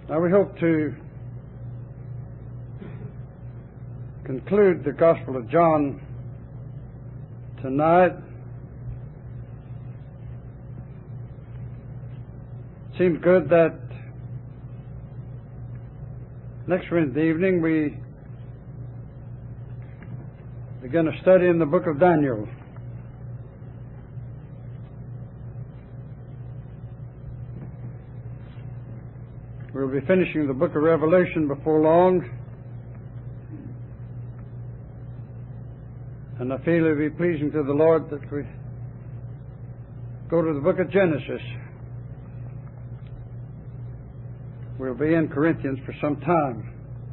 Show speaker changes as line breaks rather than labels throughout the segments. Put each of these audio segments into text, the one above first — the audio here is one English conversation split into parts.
Now we hope to conclude the Gospel of John tonight. Seems good that next Wednesday evening we begin a study in the book of Daniel. We'll be finishing the book of Revelation before long, and I feel it will be pleasing to the Lord that we go to the book of Genesis. We'll be in Corinthians for some time.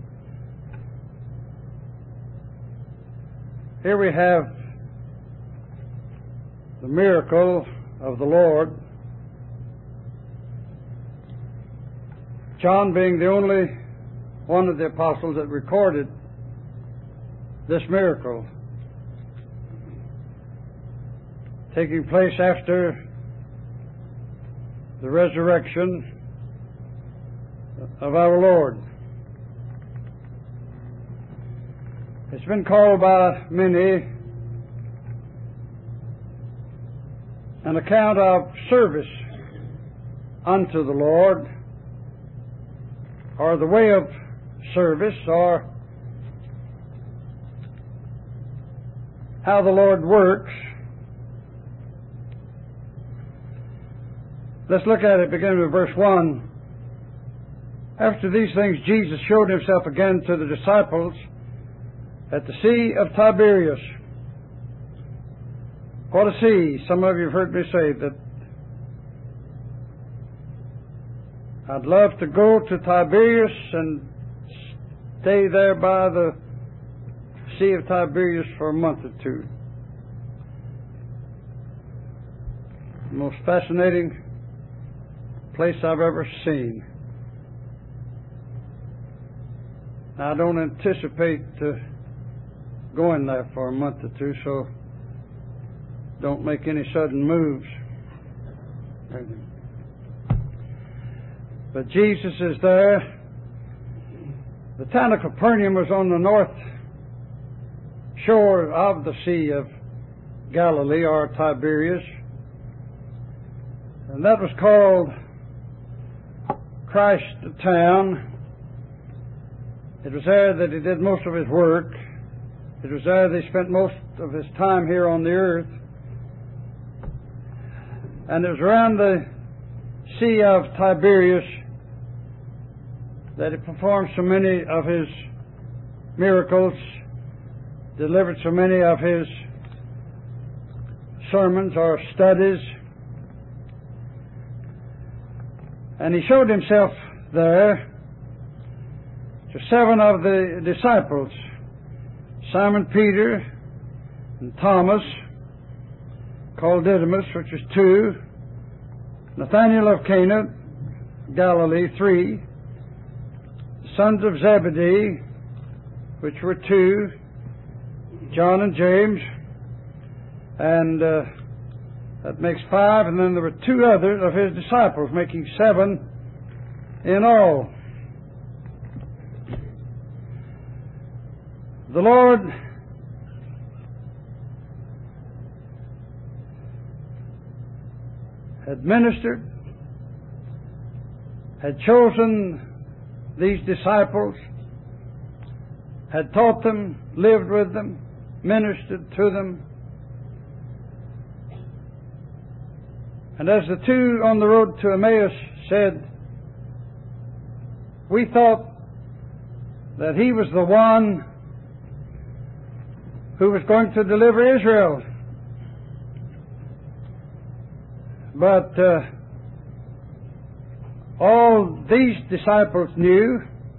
Here we have the miracle of the Lord, John being the only one of the apostles that recorded this miracle, taking place after the resurrection of our Lord. It's been called by many an account of service unto the Lord, or the way of service, or how the Lord works. Let's look at it, beginning with verse 1. After these things, Jesus showed himself again to the disciples at the Sea of Tiberias. What a sea! Some of you have heard me say that I'd love to go to Tiberias and stay there by the Sea of Tiberias for a month or two. The most fascinating place I've ever seen. Now, I don't anticipate going there for a month or two, so don't make any sudden moves. But Jesus is there. The town of Capernaum was on the north shore of the Sea of Galilee, or Tiberias. And that was called Christ Town. It was there that he did most of his work. It was there that he spent most of his time here on the earth. And it was around the Sea of Tiberias that he performed so many of his miracles, delivered so many of his sermons or studies. And he showed himself there to 7 of the disciples, Simon Peter and Thomas, called Didymus, which was 2, Nathanael of Cana, Galilee, 3, the sons of Zebedee, which were 2, John and James, and that makes 5, and then there were 2 others of his disciples, making 7 in all. The Lord had ministered, had chosen these disciples, had taught them, lived with them, ministered to them. And as the 2 on the road to Emmaus said, we thought that he was the one who was going to deliver Israel. But all these disciples knew,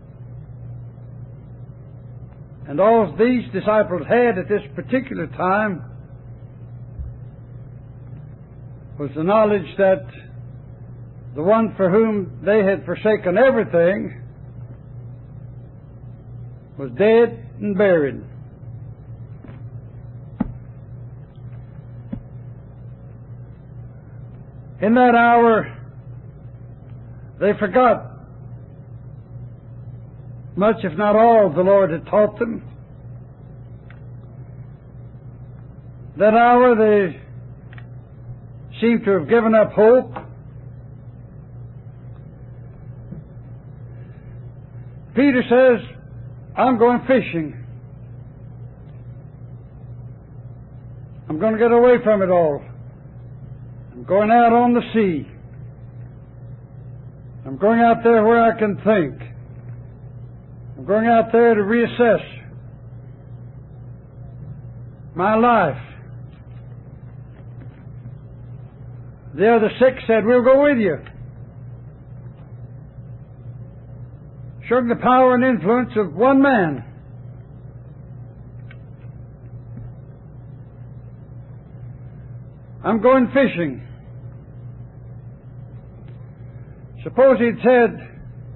and all these disciples had at this particular time, was the knowledge that the one for whom they had forsaken everything was dead and buried. In that hour, they forgot much, if not all, the Lord had taught them. That hour they seemed to have given up hope. Peter says, I'm going fishing. I'm going to get away from it all. I'm going out on the sea. I'm going out there where I can think. I'm going out there to reassess my life. The other 6 said, we'll go with you. Showing the power and influence of one man. I'm going fishing. Suppose he'd said,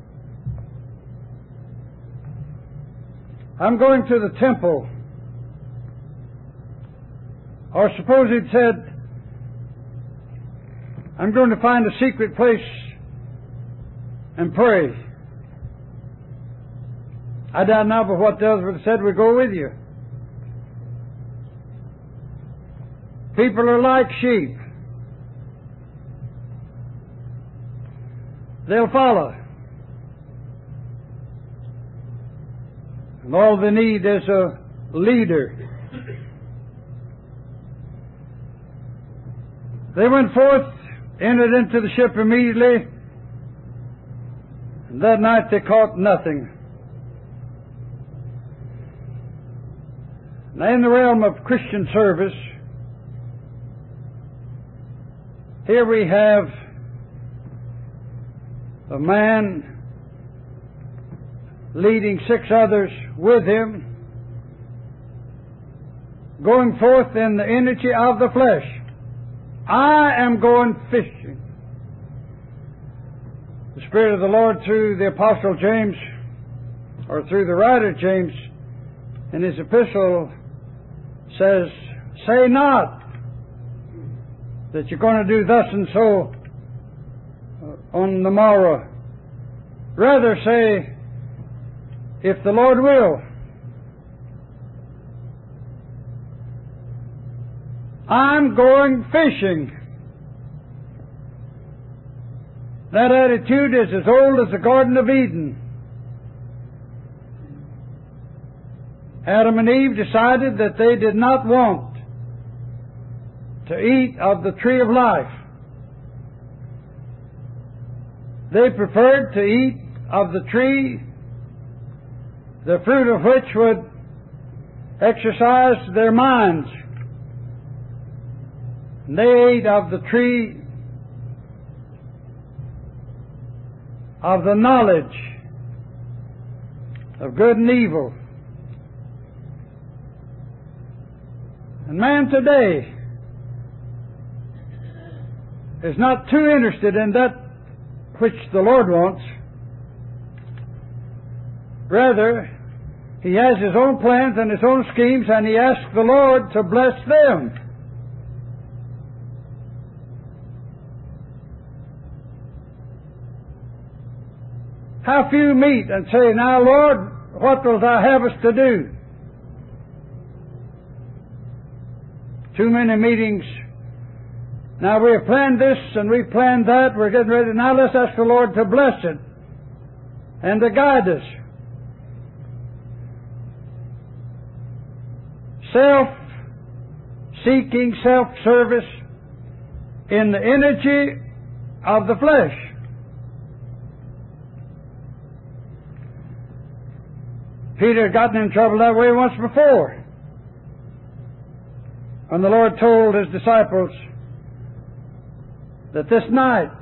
I'm going to the temple. Or suppose he'd said, I'm going to find a secret place and pray. I doubt not but what the others would have said, we'll go with you. People are like sheep. They'll follow. And all they need is a leader. They went forth, entered into the ship immediately, and that night they caught nothing. Now, in the realm of Christian service, here we have a man leading 6 others with him, going forth in the energy of the flesh. I am going fishing. The Spirit of the Lord, through the Apostle James, or through the writer James, in his epistle, says, say not that you're going to do thus and so on the morrow. Rather say, if the Lord will. I'm going fishing. That attitude is as old as the Garden of Eden. Adam and Eve decided that they did not want to eat of the tree of life. They preferred to eat of the tree, the fruit of which would exercise their minds. And they ate of the tree of the knowledge of good and evil. And man today is not too interested in that which the Lord wants. Rather, he has his own plans and his own schemes, and he asks the Lord to bless them. How few meet and say, now, Lord, what wilt thou have us to do? Too many meetings. Now we have planned this and we've planned that. We're getting ready. Now let's ask the Lord to bless it and to guide us. Self-seeking, self-service in the energy of the flesh. Peter had gotten in trouble that way once before. When the Lord told his disciples that this night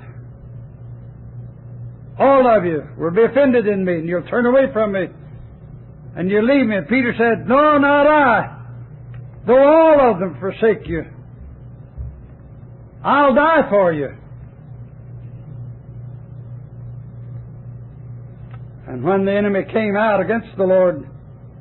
all of you will be offended in me and you'll turn away from me and you'll leave me. And Peter said, no, not I. Though all of them forsake you, I'll die for you. And when the enemy came out against the Lord,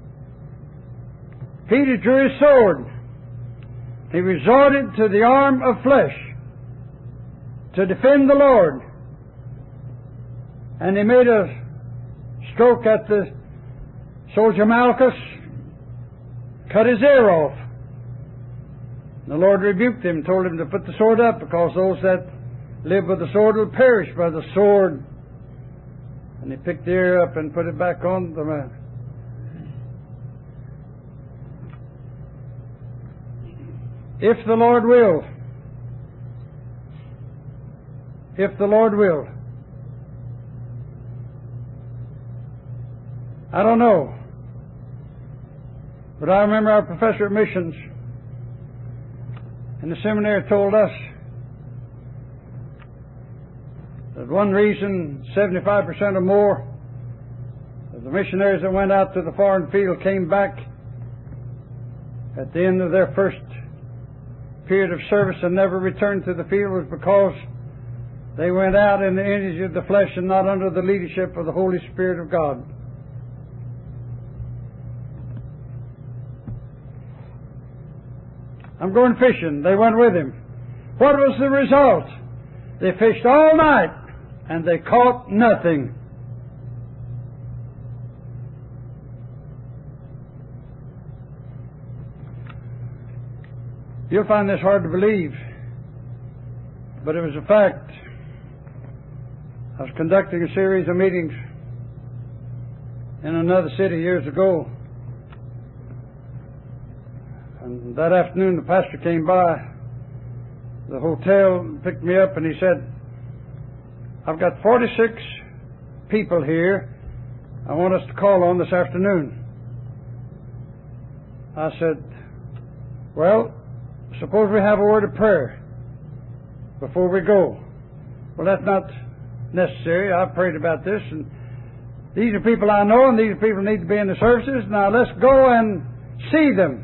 Peter drew his sword. He resorted to the arm of flesh to defend the Lord. And he made a stroke at the Soldier Malchus cut his ear off. The Lord rebuked him, told him to put the sword up, because those that live with the sword will perish by the sword. And he picked the ear up and put it back on the man. If the Lord will, if the Lord will, I don't know, but I remember our professor of missions in the seminary told us that one reason 75% or more of the missionaries that went out to the foreign field came back at the end of their first period of service and never returned to the field was because they went out in the energy of the flesh and not under the leadership of the Holy Spirit of God. I'm going fishing. They went with him. What was the result? They fished all night and they caught nothing. You'll find this hard to believe, but it was a fact. I was conducting a series of meetings in another city years ago. And that afternoon the pastor came by the hotel and picked me up and he said, I've got 46 people here I want us to call on this afternoon. I said, well, suppose we have a word of prayer before we go. Well, that's not necessary. I've prayed about this, and these are people I know, and these are people who need to be in the services. Now let's go and see them.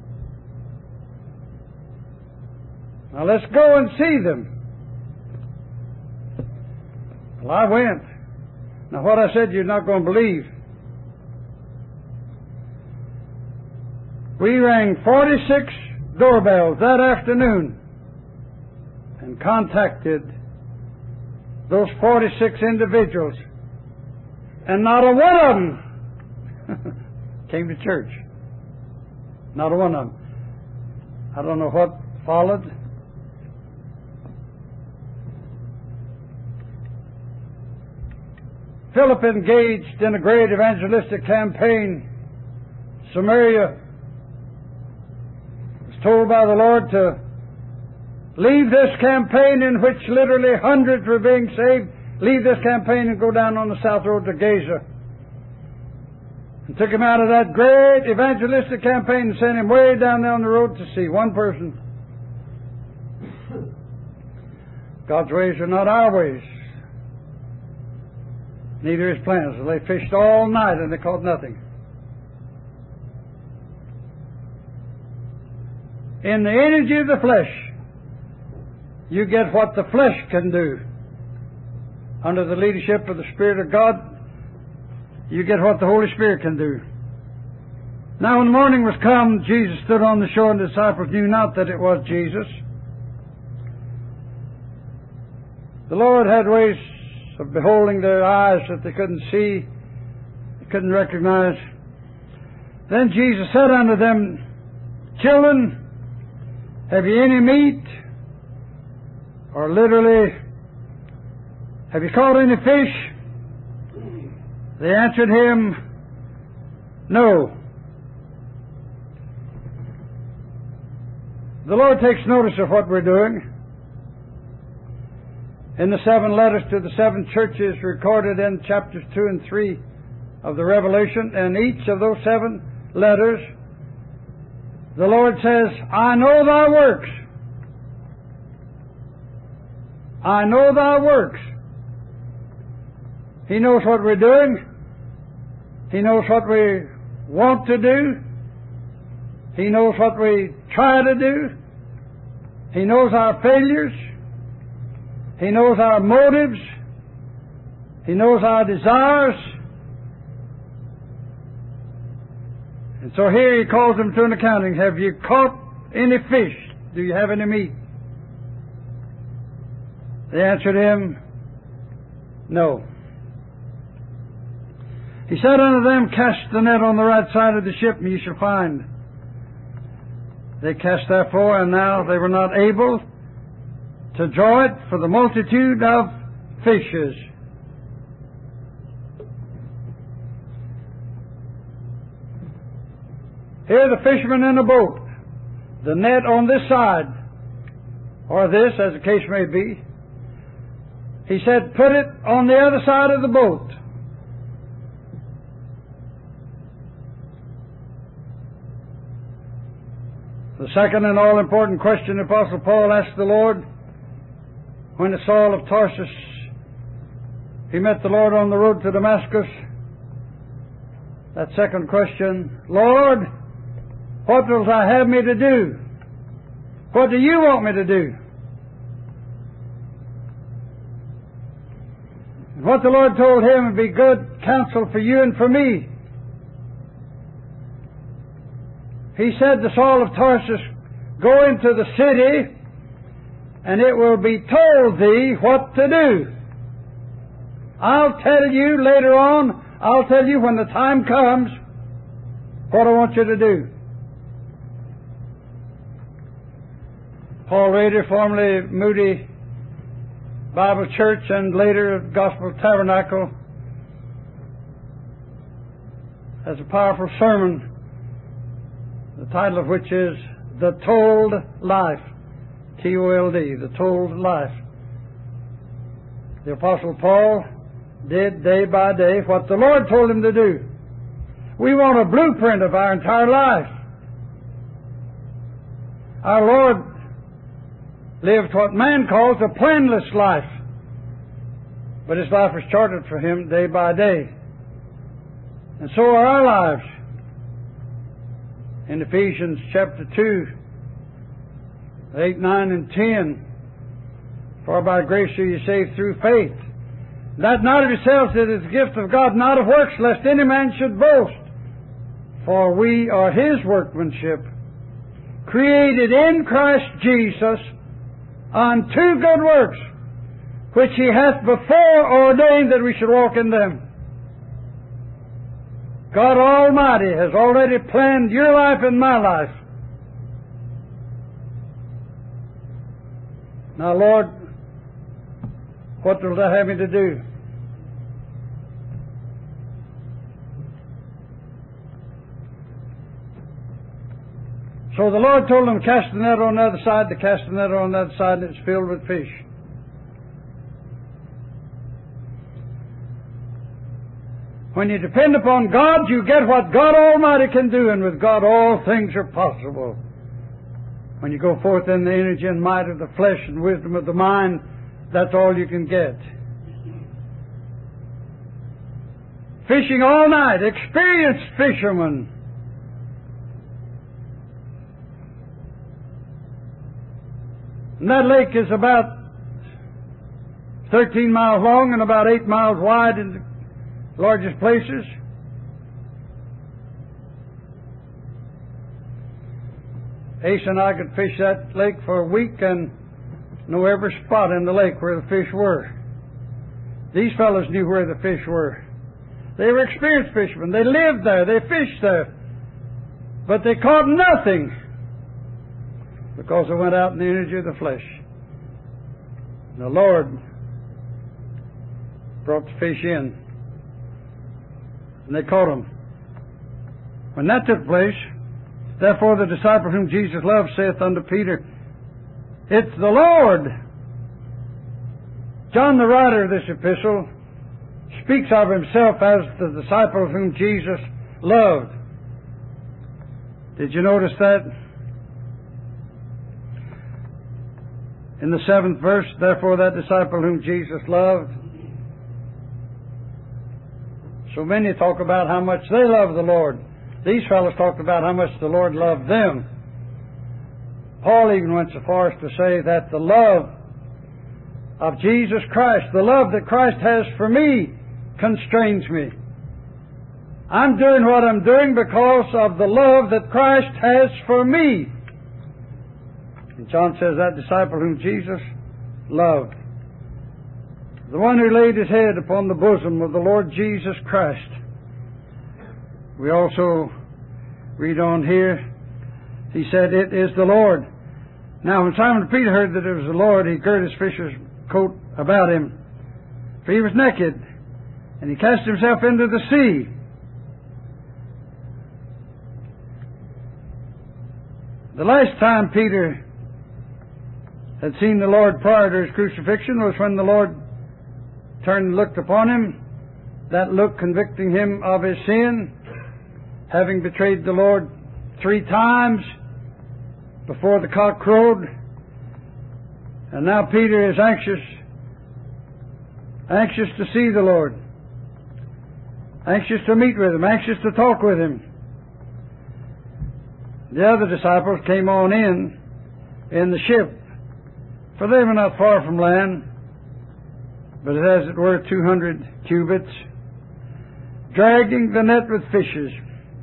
Now let's go and see them. Well, I went. Now what I said you're not going to believe. We rang 46 doorbells that afternoon and contacted those 46 individuals, and not a one of them came to church. Not a one of them. I don't know what followed. Philip engaged in a great evangelistic campaign. Samaria was told by the Lord to leave this campaign, in which literally hundreds were being saved, leave this campaign and go down on the south road to Gaza. And took him out of that great evangelistic campaign and sent him way down there on the road to see one person. God's ways are not our ways, neither His plans. So they fished all night and they caught nothing. In the energy of the flesh, you get what the flesh can do. Under the leadership of the Spirit of God, you get what the Holy Spirit can do. Now when the morning was come, Jesus stood on the shore, and the disciples knew not that it was Jesus. The Lord had ways of beholding their eyes that they couldn't see, they couldn't recognize. Then Jesus said unto them, Children, have ye any meat? Or literally, have you caught any fish? They answered him, No. The Lord takes notice of what we're doing. In the 7 letters to the 7 churches recorded in chapters 2 and 3 of the Revelation, and each of those 7 letters, the Lord says, I know thy works. I know thy works. He knows what we're doing. He knows what we want to do. He knows what we try to do. He knows our failures. He knows our motives. He knows our desires. And so here He calls them to an accounting. Have you caught any fish? Do you have any meat? They answered Him, No. He said unto them, Cast the net on the right side of the ship, and ye shall find. They cast therefore, and now they were not able to draw it for the multitude of fishes. Here the fishermen in a boat, the net on this side, or this, as the case may be. He said, put it on the other side of the boat. The second and all-important question the Apostle Paul asked the Lord when Saul of Tarsus, he met the Lord on the road to Damascus. That second question, Lord, what will thou have me to do? What do you want me to do? And what the Lord told him would be good counsel for you and for me. He said to Saul of Tarsus, Go into the city, and it will be told thee what to do. I'll tell you later on, I'll tell you when the time comes, what I want you to do. Paul Rader, formerly Moody Bible Church and later Gospel Tabernacle, has a powerful sermon, the title of which is The Told Life. T-O-L-D, The Told Life. The Apostle Paul did day by day what the Lord told him to do. We want a blueprint of our entire life. Our Lord lived what man calls a planless life, but his life was charted for him day by day. And so are our lives. In Ephesians chapter 2, 8, 9, and 10, For by grace are ye saved through faith, that not of yourselves, it is the gift of God, not of works, lest any man should boast. For we are His workmanship, created in Christ Jesus unto good works, which He hath before ordained that we should walk in them. God Almighty has already planned your life and my life. Now, Lord, what will Thou have me to do? So the Lord told them, cast the net on the other side. They cast the net on the other side, and it's filled with fish. When you depend upon God, you get what God Almighty can do, and with God all things are possible. When you go forth in the energy and might of the flesh and wisdom of the mind, that's all you can get. Fishing all night, experienced fishermen. And that lake is about 13 miles long and about 8 miles wide in the largest places. Ace and I could fish that lake for a week and know every spot in the lake where the fish were. These fellows knew where the fish were. They were experienced fishermen. They lived there. They fished there. But they caught nothing because they went out in the energy of the flesh. The Lord brought the fish in, and they caught them. When that took place, therefore the disciple whom Jesus loved saith unto Peter, It's the Lord. John, the writer of this epistle, speaks of himself as the disciple whom Jesus loved. Did you notice that? In the 7th verse, therefore that disciple whom Jesus loved. So many talk about how much they love the Lord. These fellows talked about how much the Lord loved them. Paul even went so far as to say that the love of Jesus Christ, the love that Christ has for me, constrains me. I'm doing what I'm doing because of the love that Christ has for me. And John says that disciple whom Jesus loved, the one who laid his head upon the bosom of the Lord Jesus Christ, We also read on here, he said, "It is the Lord." Now when Simon Peter heard that it was the Lord, he girt his fisher's coat about him, for he was naked, and he cast himself into the sea. The last time Peter had seen the Lord prior to his crucifixion was when the Lord turned and looked upon him, that look convicting him of his sin, having betrayed the Lord 3 times before the cock crowed. And now Peter is anxious to see the Lord, anxious to meet with him, anxious to talk with him. The other disciples came on in the ship, for they were not far from land, but as it were 200 cubits, dragging the net with fishes.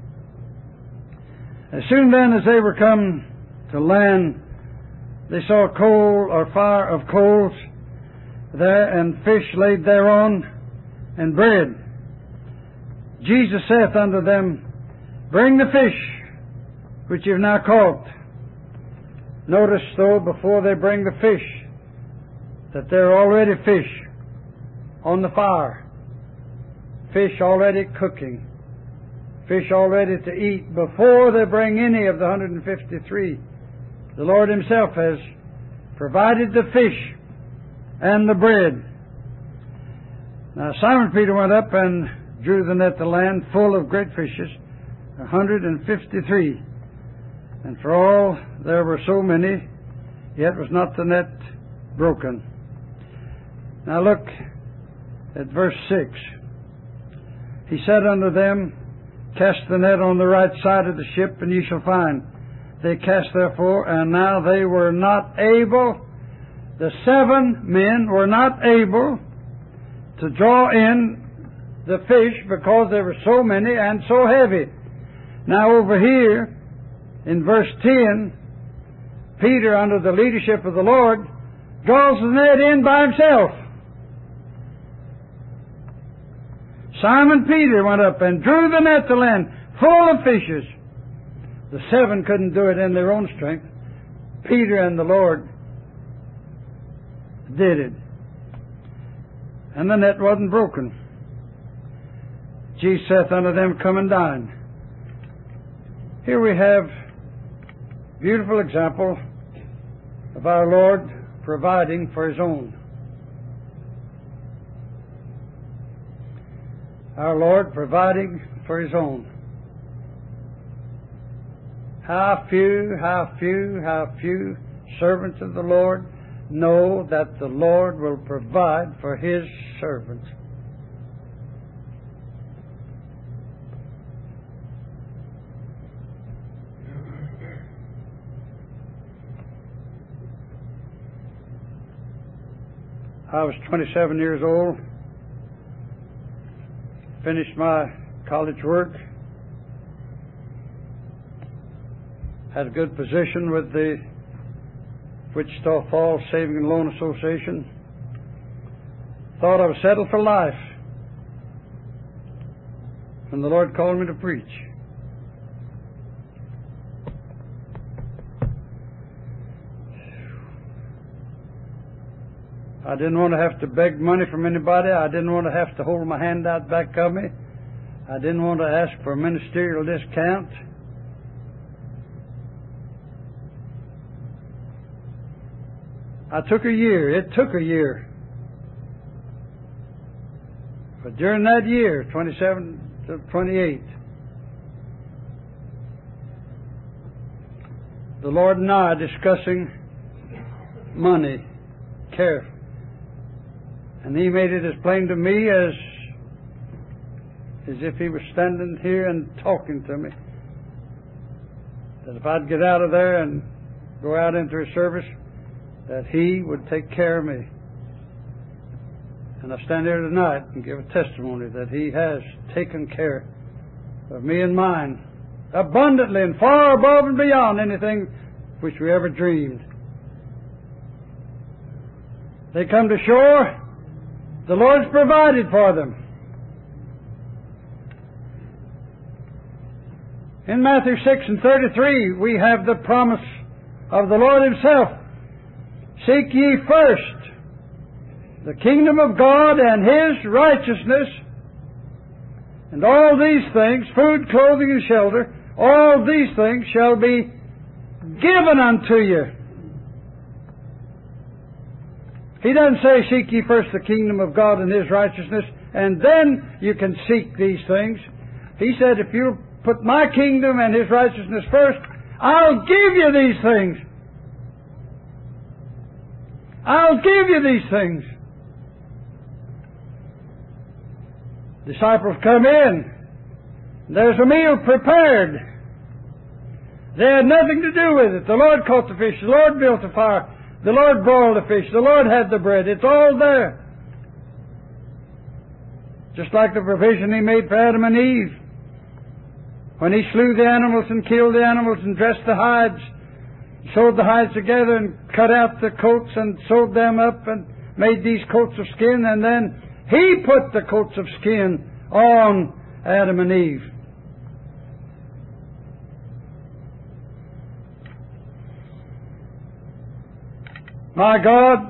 As soon then as they were come to land, they saw a coal or fire of coals there, and fish laid thereon, and bread. Jesus saith unto them, "Bring the fish which you've now caught." Notice, though, before they bring the fish, that there are already fish on the fire, fish already cooking, fish already to eat. Before they bring any of the 153, the Lord Himself has provided the fish and the bread. Now Simon Peter went up and drew the net to land full of great fishes, 153. And for all there were so many, yet was not the net broken. Now look at verse 6. He said unto them, "Cast the net on the right side of the ship, and ye shall find." They cast therefore, and now they were not able, the 7 men were not able to draw in the fish because there were so many and so heavy. Now over here, in verse 10, Peter, under the leadership of the Lord, draws the net in by himself. Simon Peter went up and drew the net to land full of fishes. The 7 couldn't do it in their own strength. Peter and the Lord did it. And the net wasn't broken. Jesus saith unto them, "Come and dine." Here we have a beautiful example of our Lord providing for His own. Our Lord providing for His own. How few servants of the Lord know that the Lord will provide for His servants. I was 27 years old, finished my college work, had a good position with the Wichita Falls Saving and Loan Association. Thought I was settled for life when the Lord called me to preach. I didn't want to have to beg money from anybody. I didn't want to have to hold my hand out back of me. I didn't want to ask for a ministerial discount. I took a year. It took a year. But during that year, 27 to 28, the Lord and I discussing money, care. And He made it as plain to me as if He was standing here and talking to me. That if I'd get out of there and go out into His service, that He would take care of me. And I stand here tonight and give a testimony that He has taken care of me and mine abundantly and far above and beyond anything which we ever dreamed. They come to shore, the Lord's provided for them. In Matthew 6:33, we have the promise of the Lord Himself. Seek ye first the kingdom of God and His righteousness, and all these things, food, clothing, and shelter, all these things shall be given unto you. He doesn't say, seek ye first the kingdom of God and His righteousness, and then you can seek these things. He said, if you put my kingdom and His righteousness first, I'll give you these things. I'll give you these things. Disciples come in. There's a meal prepared. They had nothing to do with it. The Lord caught the fish. The Lord built the fire. The Lord broiled the fish. The Lord had the bread. It's all there. Just like the provision He made for Adam and Eve. When He slew the animals and killed the animals and dressed the hides, sewed the hides together and cut out the coats and sewed them up and made these coats of skin, and then He put the coats of skin on Adam and Eve. My God,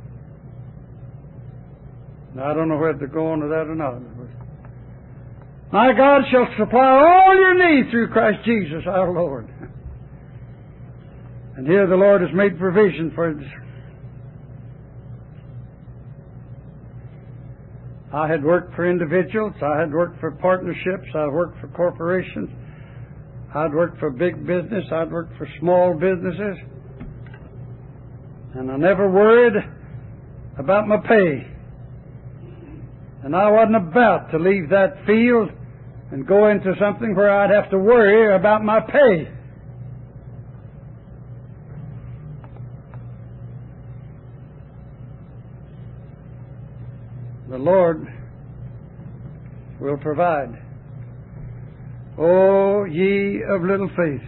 now I don't know whether to go on to that or not. My God shall supply all your needs through Christ Jesus our Lord. And here the Lord has made provision for it. I had worked for individuals. I had worked for partnerships. I worked for corporations. I'd worked for big business. I'd worked for small businesses. And I never worried about my pay. And I wasn't about to leave that field and go into something where I'd have to worry about my pay. The Lord will provide. O ye of little faith.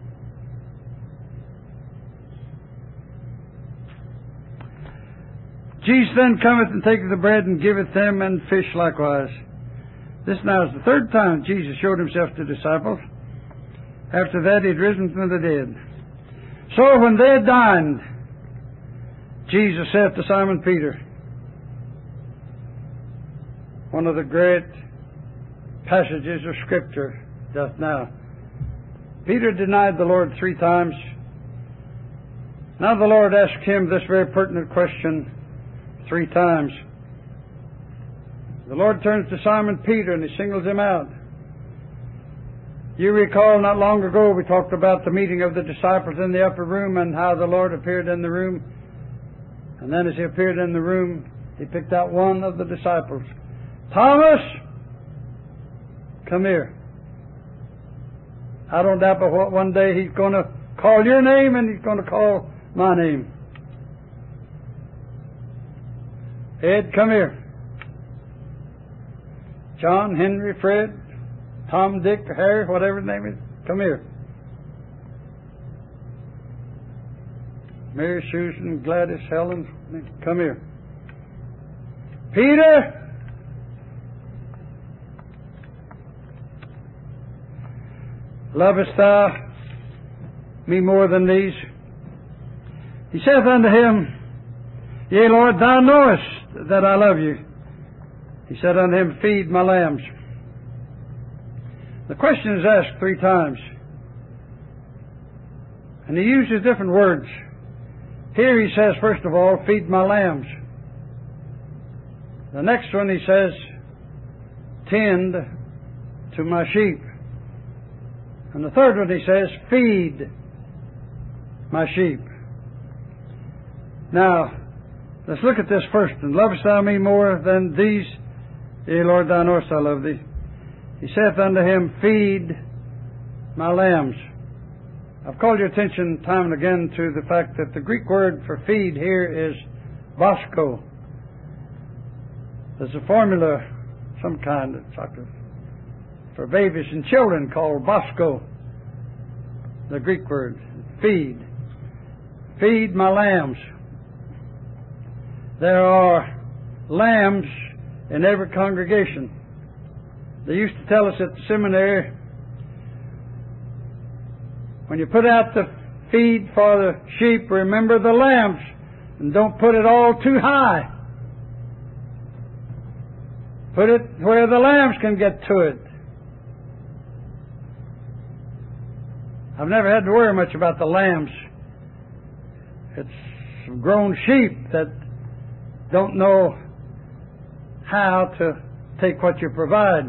Jesus then cometh and taketh the bread and giveth them, and fish likewise. This now is the third time Jesus showed Himself to disciples. After that He had risen from the dead. So when they had dined, Jesus said to Simon Peter, one of the great passages of Scripture just now. Peter denied the Lord 3 times. Now the Lord asked him this very pertinent question 3 times. The Lord turns to Simon Peter and He singles him out. You recall not long ago we talked about the meeting of the disciples in the upper room and how the Lord appeared in the room. And then as He appeared in the room, He picked out one of the disciples. Thomas, come here. I don't doubt but what one day He's going to call your name and He's going to call my name. Ed, come here. John, Henry, Fred, Tom, Dick, Harry, whatever his name is, come here. Mary, Susan, Gladys, Helen, come here. Peter, lovest thou me more than these? He saith unto him, Yea, Lord, thou knowest that I love you. He said unto him, Feed my lambs. The question is asked 3 times. And He uses different words. Here He says, first of all, feed my lambs. The next one He says, tend to my sheep. And the third one He says, feed my sheep. Now, let's look at this first. And lovest thou me more than these? Yea, Lord, thou knowest I love thee. He saith unto him, Feed my lambs. I've called your attention time and again to the fact that the Greek word for feed here is bosko. There's a formula, some kind of chocolate, for babies and children called bosko. The Greek word, feed. Feed my lambs. There are lambs in every congregation. They used to tell us at the seminary, When you put out the feed for the sheep, remember the lambs, and don't put it all too high. Put it where the lambs can get to it. I've never had to worry much about the lambs. It's some grown sheep that don't know how to take what you provide.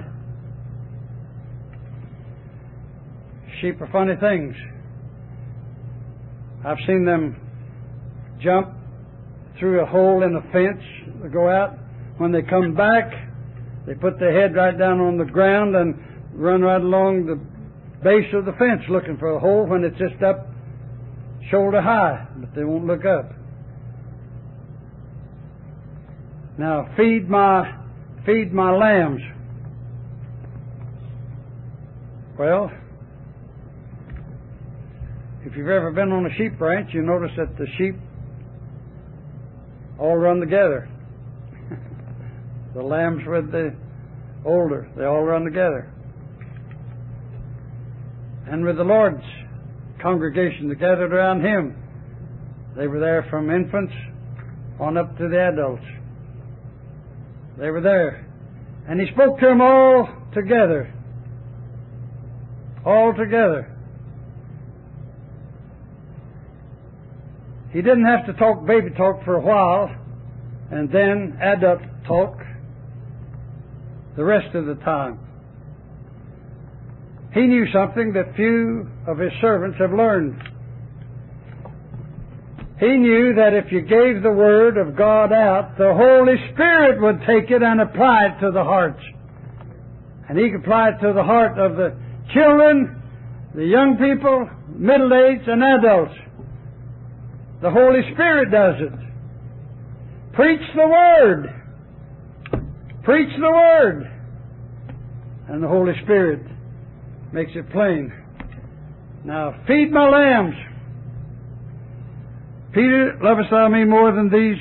Sheep are funny things. I've seen them jump through a hole in a fence. They go out. When they come back, they put their head right down on the ground and run right along the base of the fence looking for a hole when it's just up shoulder high, but they won't look up. Now feed my lambs. Well, if you've ever been on a sheep ranch, you notice that the sheep all run together. The lambs with the older, they all run together. And with the Lord's congregation that gathered around Him, they were there from infants on up to the adults. They were there. And He spoke to them all together. All together. He didn't have to talk baby talk for a while and then adult talk the rest of the time. He knew something that few of His servants have learned. He knew that if you gave the Word of God out, the Holy Spirit would take it and apply it to the hearts. And He could apply it to the heart of the children, the young people, middle-aged, and adults. The Holy Spirit does it. Preach the Word. Preach the Word. And the Holy Spirit makes it plain. Now, feed my lambs. Peter, lovest thou me more than these?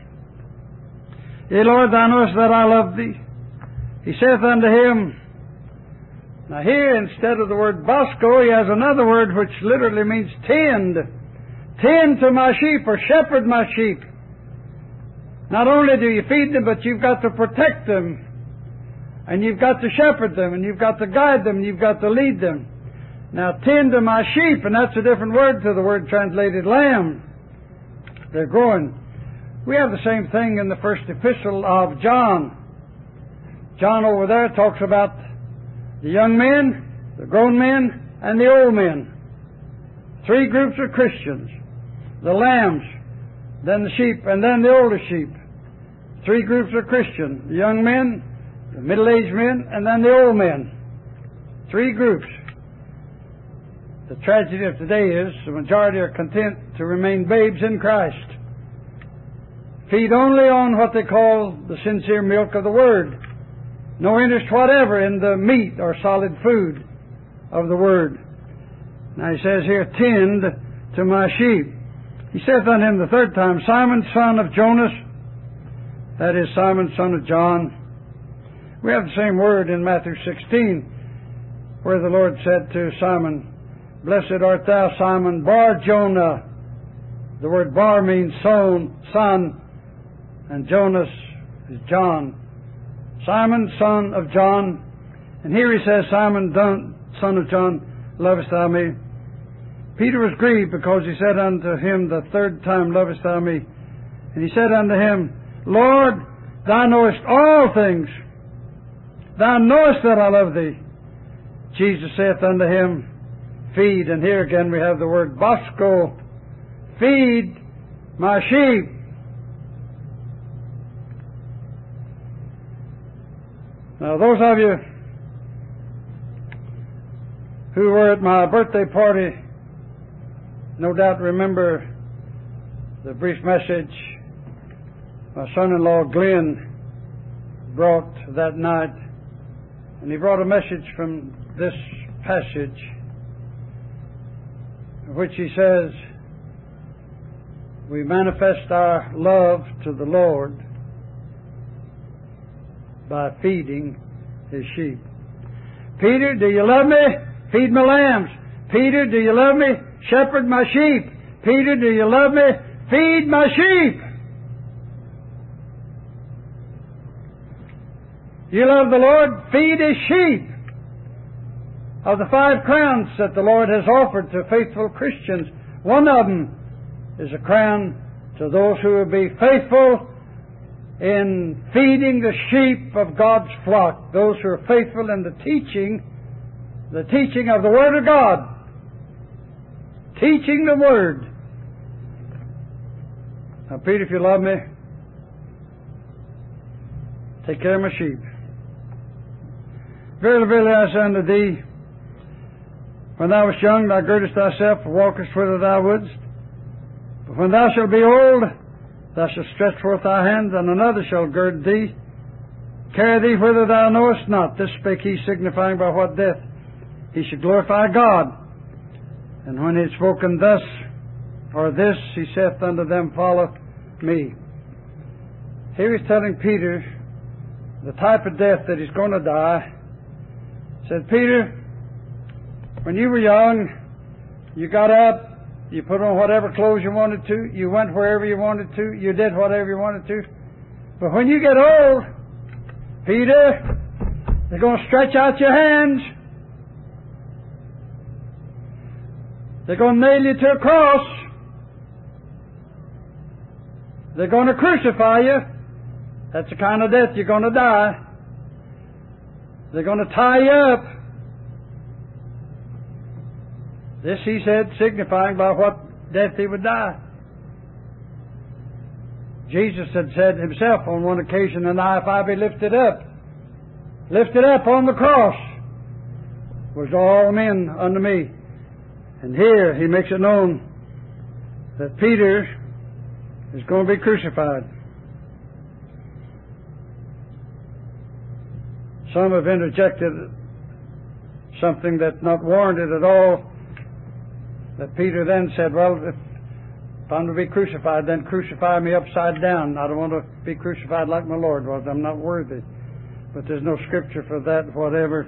Yea, Lord, thou knowest that I love thee. He saith unto him, now here, instead of the word bosco, he has another word which literally means tend. Tend to my sheep, or shepherd my sheep. Not only do you feed them, but you've got to protect them. And you've got to shepherd them, and you've got to guide them, and you've got to lead them. Now, tend to my sheep, and that's a different word to the word translated lamb. They're growing. We have the same thing in the first epistle of John. John over there talks about the young men, the grown men, and the old men. Three groups of Christians. The lambs, then the sheep, and then the older sheep. Three groups of Christians. The young men, the middle-aged men, and then the old men. Three groups. The tragedy of today is the majority are content to remain babes in Christ. Feed only on what they call the sincere milk of the Word. No interest whatever in the meat or solid food of the Word. Now he says here, tend to my sheep. He saith unto him the third time, Simon, son of Jonas, that is Simon, son of John. We have the same word in Matthew 16, where the Lord said to Simon, Blessed art thou, Simon Bar-Jonah. The word Bar means son, and Jonas is John. Simon, son of John. And here he says, Simon, son of John, lovest thou me? Peter was grieved because he said unto him the third time, lovest thou me? And he said unto him, Lord, thou knowest all things. Thou knowest that I love thee. Jesus saith unto him, feed. And here again we have the word bosco. Feed my sheep. Now those of you who were at my birthday party no doubt remember the brief message my son-in-law Glenn brought that night. And he brought a message from this passage, in which he says, we manifest our love to the Lord by feeding His sheep. Peter, do you love me? Feed my lambs. Peter, do you love me? Shepherd my sheep. Peter, do you love me? Feed my sheep. You love the Lord? Feed His sheep. Of the 5 crowns that the Lord has offered to faithful Christians, one of them is a crown to those who will be faithful in feeding the sheep of God's flock, those who are faithful in the teaching of the Word of God. Teaching the Word. Now, Peter, if you love me, take care of my sheep. Verily, verily, I say unto thee, when thou wast young, thou girdest thyself, and walkest whither thou wouldst. But when thou shalt be old, thou shalt stretch forth thy hands, and another shall gird thee, carry thee whither thou knowest not. This spake he, signifying by what death he should glorify God. And when he had spoken thus, or this, he saith unto them, Follow me. Here he's telling Peter the type of death that he's going to die. He said, Peter, when you were young, you got up, you put on whatever clothes you wanted to, you went wherever you wanted to, you did whatever you wanted to. But when you get old, Peter, they're going to stretch out your hands. They're going to nail you to a cross. They're going to crucify you. That's the kind of death you're going to die. They're going to tie you up. This, he said, signifying by what death he would die. Jesus had said himself on one occasion, And I, if I be lifted up on the cross, was all men unto me. And here he makes it known that Peter is going to be crucified. Some have interjected something that's not warranted at all, that Peter then said, Well, if I'm to be crucified, then crucify me upside down. I don't want to be crucified like my Lord was. I'm not worthy. But there's no scripture for that, whatever.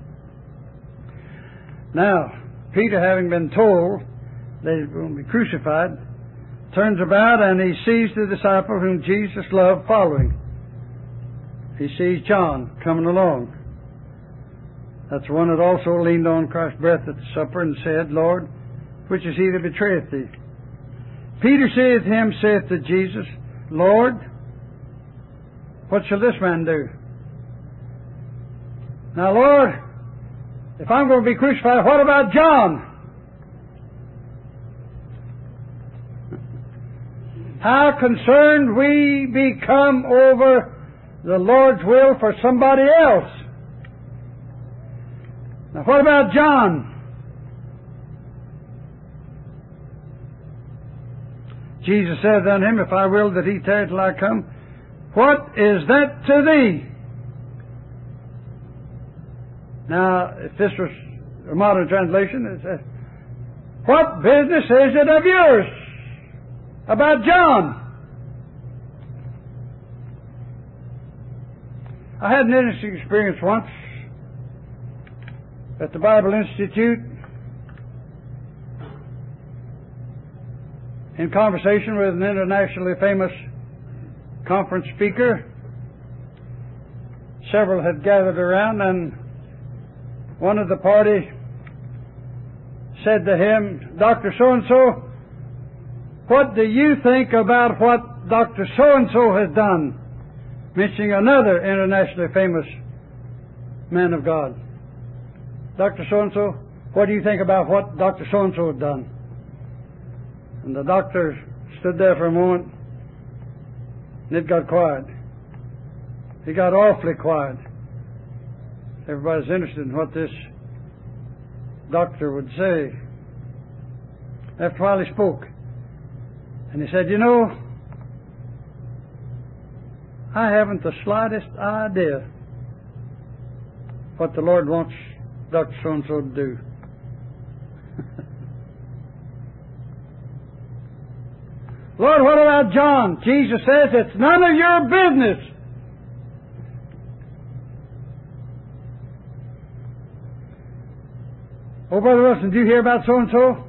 Now, Peter, having been told that he's going to be crucified, turns about and he sees the disciple whom Jesus loved following. He sees John coming along. That's one that also leaned on Christ's breast at the supper and said, Lord, which is he that betrayeth thee? Peter saith him, saith to Jesus, Lord, what shall this man do? Now, Lord, if I'm going to be crucified, what about John? How concerned we become over the Lord's will for somebody else. Now, what about John? Jesus said unto him, If I will that he tarry till I come, what is that to thee? Now, if this was a modern translation, it says, What business is it of yours about John? I had an interesting experience once at the Bible Institute in conversation with an internationally famous conference speaker. Several had gathered around, and one of the party said to him, Dr. So-and-so, what do you think about what Dr. So-and-so has done? Mentioning another internationally famous man of God. Dr. So-and-so, what do you think about what Dr. So-and-so has done? And the doctor stood there for a moment, and it got quiet. It got awfully quiet. Everybody's interested in what this doctor would say. After a while he spoke. And he said, You know, I haven't the slightest idea what the Lord wants Dr. So-and-so to do. Lord, what about John? Jesus says it's none of your business. Oh, Brother Wilson, did you hear about so-and-so?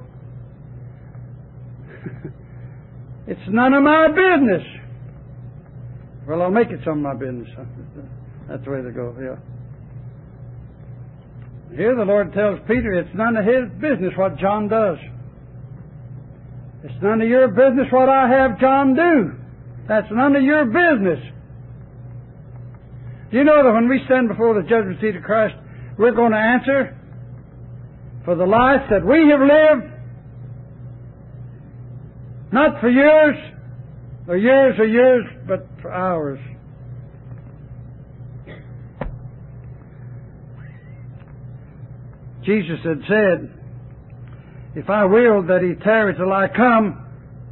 It's none of my business. Well, I'll make it some of my business. That's the way they go, yeah. Here the Lord tells Peter it's none of his business what John does. It's none of your business what I have John do. That's none of your business. Do you know that when we stand before the judgment seat of Christ, we're going to answer for the life that we have lived? Not for years, or years, but for hours. Jesus had said, if I willed that he tarry till I come,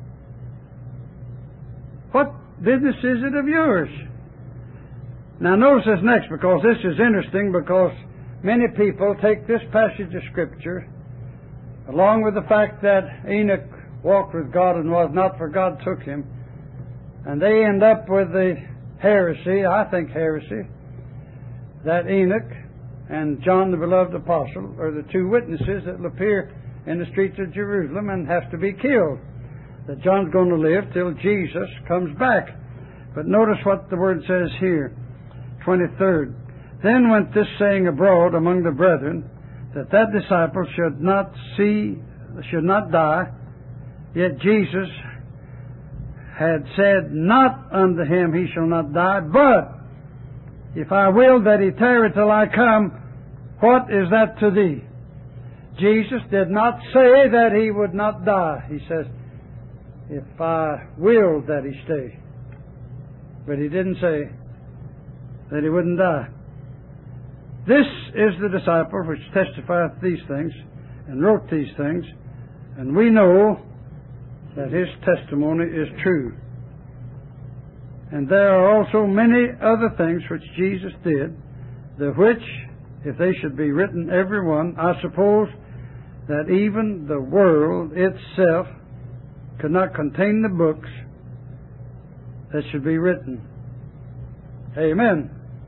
what business is it of yours? Now notice this next, because this is interesting, because many people take this passage of Scripture, along with the fact that Enoch walked with God and was not, for God took him, and they end up with the heresy, I think heresy, that Enoch and John the beloved apostle are the two witnesses that will appear in the streets of Jerusalem and have to be killed. That John's going to live till Jesus comes back. But notice what the word says here, 23rd. Then went this saying abroad among the brethren, that disciple should not die. Yet Jesus had said not unto him, he shall not die, but if I will that he tarry till I come, what is that to thee? Jesus did not say that he would not die. He says, if I will that he stay. But he didn't say that he wouldn't die. This is the disciple which testifieth these things, and wrote these things, and we know that his testimony is true. And there are also many other things which Jesus did, the which, if they should be written every one, I suppose that even the world itself could not contain the books that should be written. Amen.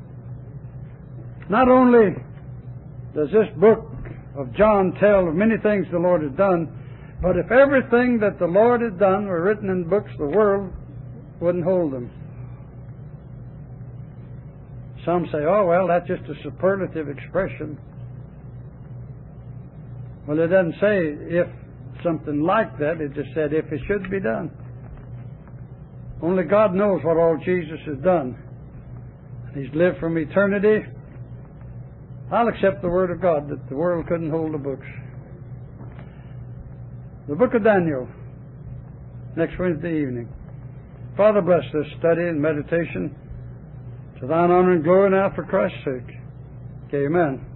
Not only does this book of John tell of many things the Lord has done, but if everything that the Lord had done were written in books, the world wouldn't hold them. Some say, oh, well, that's just a superlative expression. Well, it doesn't say if something like that. It just said if it should be done. Only God knows what all Jesus has done. He's lived from eternity. I'll accept the Word of God that the world couldn't hold the books. The book of Daniel, next Wednesday evening. Father, bless this study and meditation to thine honor and glory now for Christ's sake. Amen.